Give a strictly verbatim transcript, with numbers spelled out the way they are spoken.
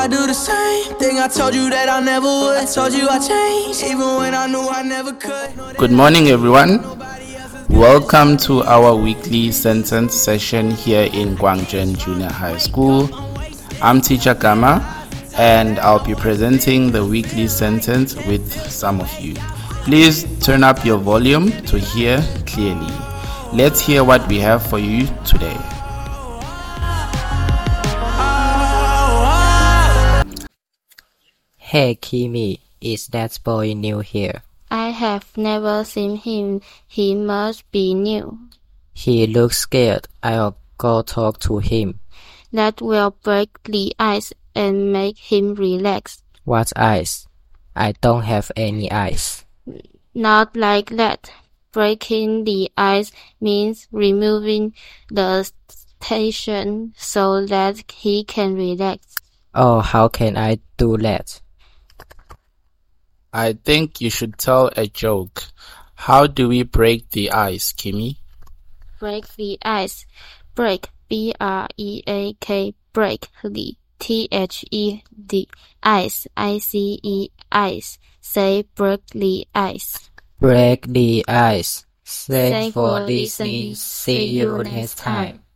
I do the same thing I told you that I never would. I told you I changed, even when I knew I never could. Good morning, everyone. Welcome to our weekly sentence session here in Guangzhou Junior High School. I'm Teacher Gama, and I'll be presenting the weekly sentence with some of you. Please turn up your volume to hear clearly. Let's hear what we have for you today. Hey Kimi, is that boy new here? I have never seen him. He must be new. He looks scared. I'll go talk to him. That will break the ice and make him relax. What ice? I don't have any ice. Not like that. Breaking the ice means removing the tension so that he can relax. Oh, how can I do that? I think you should tell a joke. How do we break the ice, Kimi? Break the ice. Break, B R E A K, break the T H E D, ice, I C E, ice. Say break the ice. Break the ice. Thanks Thanks for for listening. listening. See you next time.